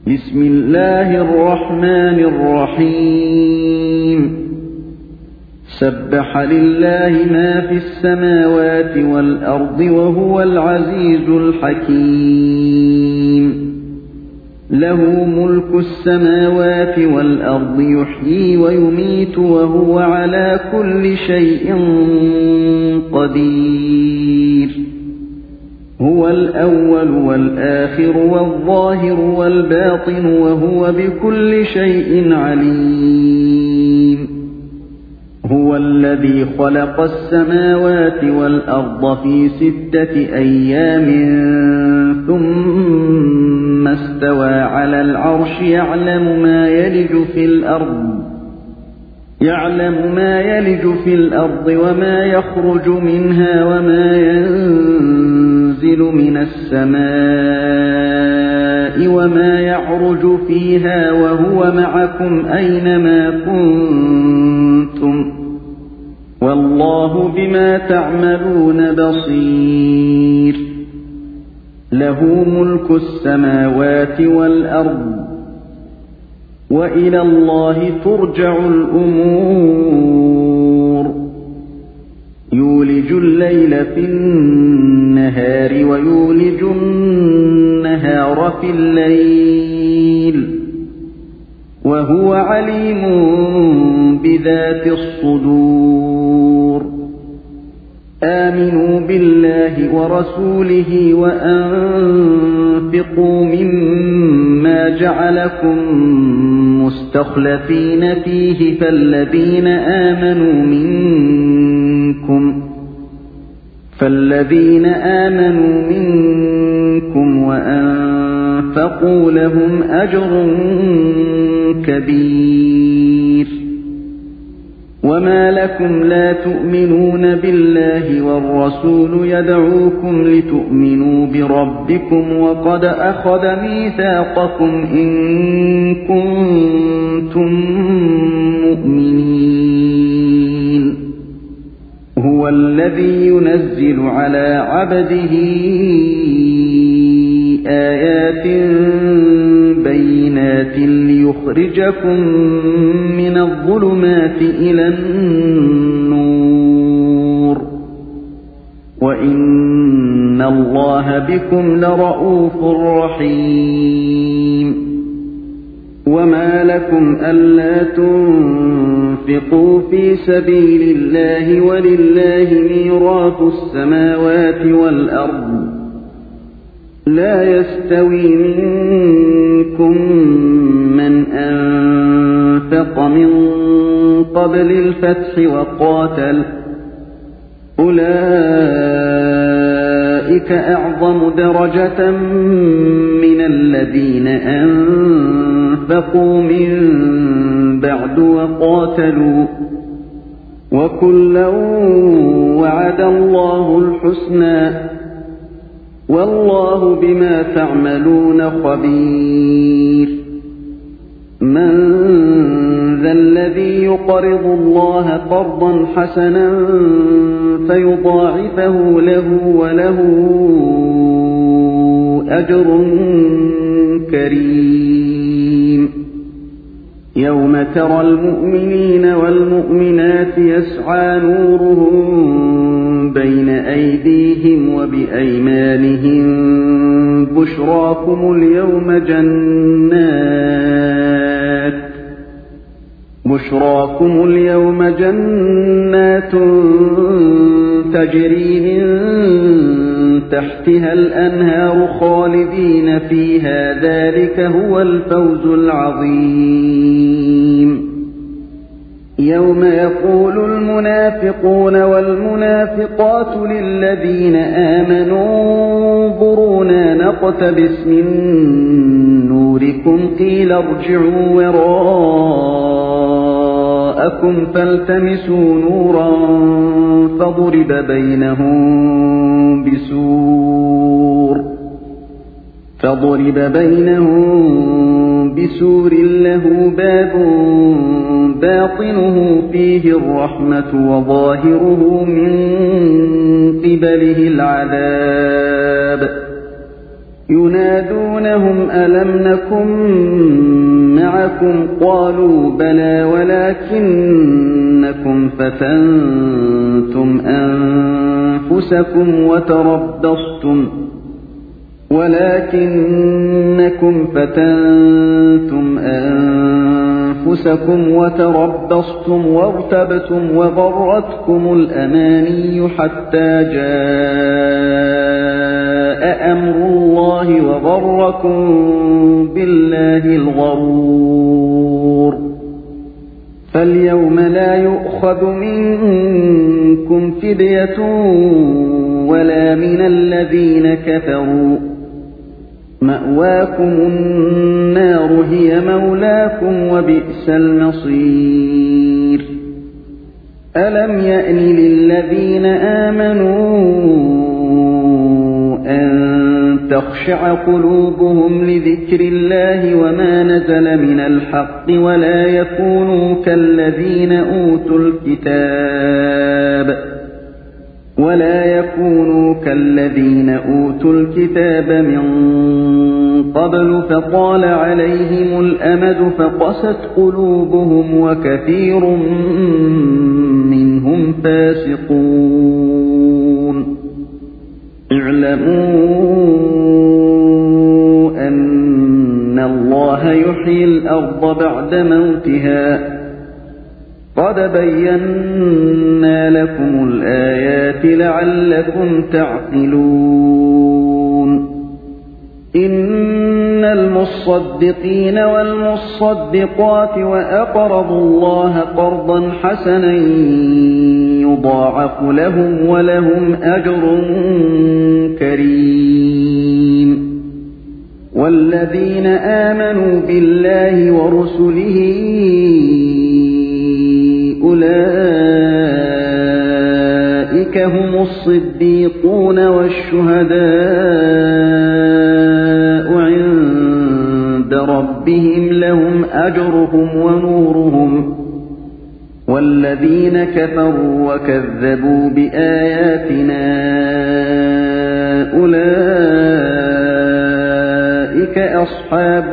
بسم الله الرحمن الرحيم سبح لله ما في السماوات والأرض وهو العزيز الحكيم له ملك السماوات والأرض يحيي ويميت وهو على كل شيء قدير هو الأول والآخر والظاهر والباطن وهو بكل شيء عليم هو الذي خلق السماوات والأرض في 6 أيام ثم استوى على العرش يعلم ما يلج في الأرض وما يخرج منها وما ينزل من السماء وما يعرج فيها وهو معكم أينما كنتم والله بما تعملون بصير له ملك السماوات والأرض وإلى الله ترجع الأمور يولج الليل في النهار ويولج النهار في الليل وهو عليم بذات الصدور آمنوا بالله ورسوله وأنفقوا مما جعلكم مستخلفين فيه فالذين آمنوا منكم وأنفقوا لهم أجر كبير وما لكم لا تؤمنون بالله والرسول يدعوكم لتؤمنوا بربكم وقد أخذ ميثاقكم إن كنتم مؤمنين هو الذي ينزل على عبده آيات بينات ليخرجكم من الظلمات إلى النور وإن الله بكم لرءوف رحيم وما لكم ألا تنفقوا في سبيل الله ولله ميراث السماوات والأرض لا يستوي منكم من أنفق من قبل الفتح وقاتل أولئك أعظم درجة من الذين أنفقوا من بعد وقاتلوا وكلا وعد الله الحسنى والله بما تعملون خبير من ذا الذي يقرض الله قرضا حسنا فيضاعفه له وله أجر كريم يوم ترى المؤمنين والمؤمنات يسعى نورهم بين أيديهم وبأيمانهم بشراكم اليوم جنات تجري من تحتها الأنهار خالدين فيها ذلك هو الفوز العظيم يوم يقول المنافقون والمنافقات للذين آمنوا انظرونا نقتبس من نوركم قيل ارجعوا وراءكم فالتمسوا نورا فضرب بينهم بسور له باب باطنه فيه الرحمة وظاهره من قبله العذاب ينادونهم ألم نكن معكم قالوا بلى ولكنكم فتنتم أنفسكم وتربصتم وارتبتم وغرتكم الأماني حتى جاء أمر الله وغركم بالله الغرور فاليوم لا يؤخذ منكم فدية ولا من الذين كفروا مأواكم النار هي مولاكم وبئس المصير ألم يأن للذين آمنوا أن تخشع قلوبهم لذكر الله وما نزل من الحق ولا يكونوا كالذين أوتوا الكتاب من قبل فطال عليهم الأمد فقست قلوبهم وكثير منهم فاسقون اعلموا أن الله يحيي الأرض بعد موتها قد بينا لكم الآيات لعلكم تعقلون إن المصدقين والمصدقات وأقرضوا الله قرضا حسنا يضاعف لهم ولهم أجر كريم والذين آمنوا بالله ورسله أولئك هم الصديقون والشهداء عند ربهم لهم أجرهم ونورهم والذين كفروا وكذبوا بآياتنا أولئك أصحاب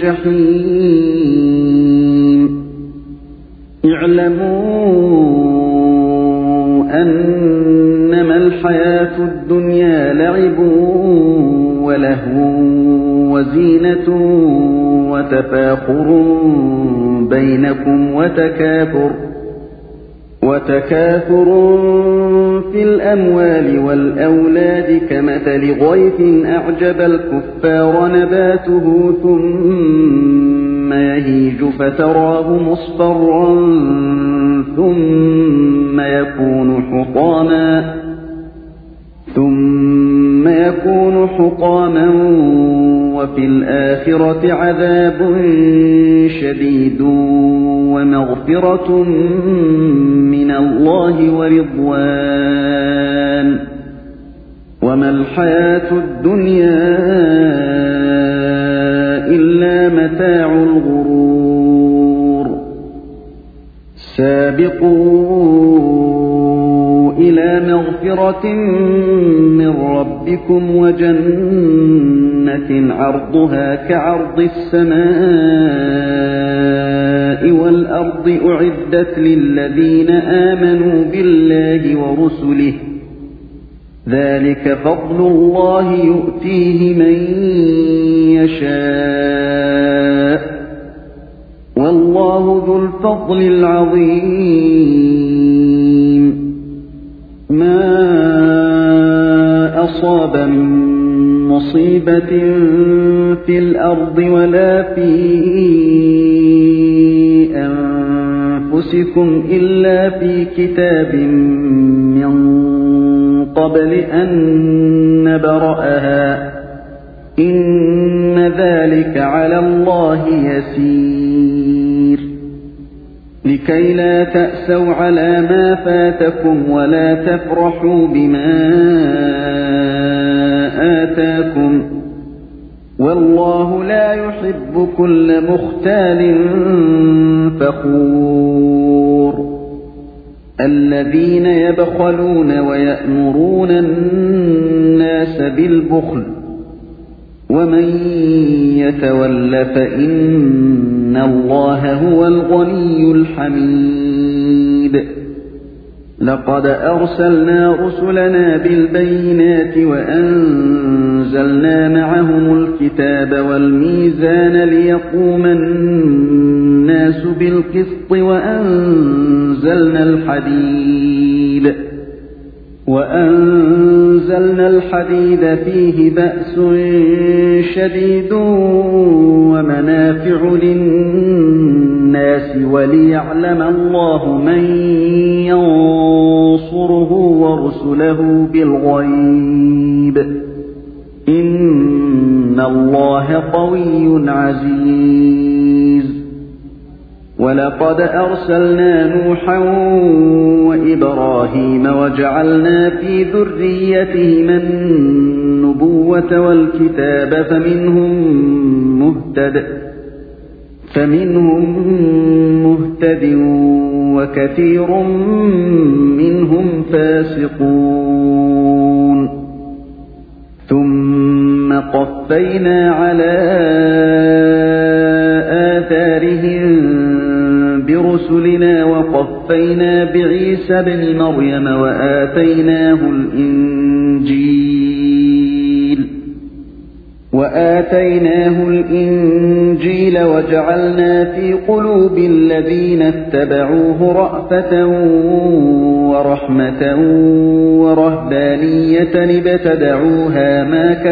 الجحيم اعلموا أنما الحياة الدنيا لعب ولهو وزينة وتفاخر بينكم وتكاثر في الأموال والأولاد كمثل غيث أعجب الكفار نباته ثم يهيج فتراه مصفرا ثم يكون حطاما وفي الآخرة عذاب شديد ومغفرة من الله ورضوان وما الحياة الدنيا إلا متاع الغرور سابقوا إلى مغفرة من ربكم وجنة عرضها كعرض السماء والأرض أعدت للذين آمنوا بالله ورسله ذلك فضل الله يؤتيه من يشاء والله ذو الفضل العظيم ما أصاب من مصيبة في الأرض ولا في أنفسكم إلا في كتاب من قبل أن نبرأها إن ذلك على الله يسير لكي لا تأسوا على ما فاتكم ولا تفرحوا بما آتاكم والله لا يحب كل مختال فخور الذين يبخلون ويأمرون الناس بالبخل ومن يتول فإن الله هو الغني الحميد لقد أرسلنا رسلنا بالبينات وأنزلنا معهم الكتاب والميزان ليقوم الناس بالقسط وأنزلنا الحديد فيه بأس شديد ومنافع للناس وليعلم الله من ينصره ورسله بالغيب إن الله قوي عزيز ولقد أرسلنا نوحا وإبراهيم وجعلنا في ذريتهما النبوة والكتاب فمنهم مهتد وكثير منهم فاسقون ثم قفينا على آثارهم برسلنا وقفينا بعيسى ابن مريم وآتيناه الإنجيل وجعلنا في قلوب الذين اتبعوه رأفة ورحمة ورهبانية ابتدعوها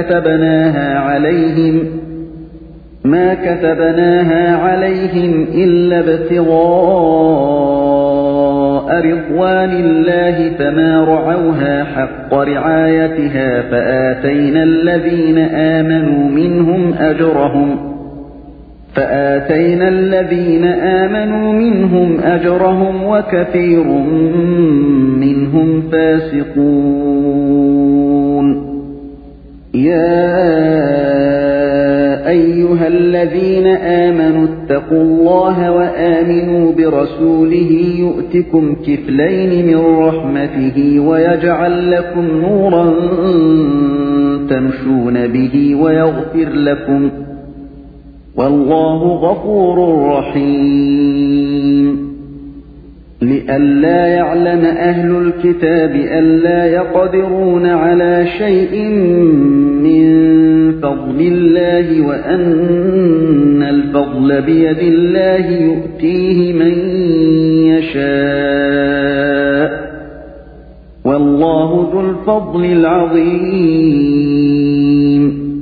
ما كتبناها عليهم إلا ابتغاء رضوان الله فما رعوها حق رعايتها فآتينا الذين آمنوا منهم أجرهم وكثير منهم فاسقون يا أيها الذين آمنوا اتقوا الله وآمنوا برسوله يؤتكم كفلين من رحمته ويجعل لكم نورا تمشون به ويغفر لكم والله غفور رحيم لئلا يعلم أهل الكتاب ألا يقدرون على شيء من فضل الله وأن الفضل بيد الله يؤتيه من يشاء والله ذو الفضل العظيم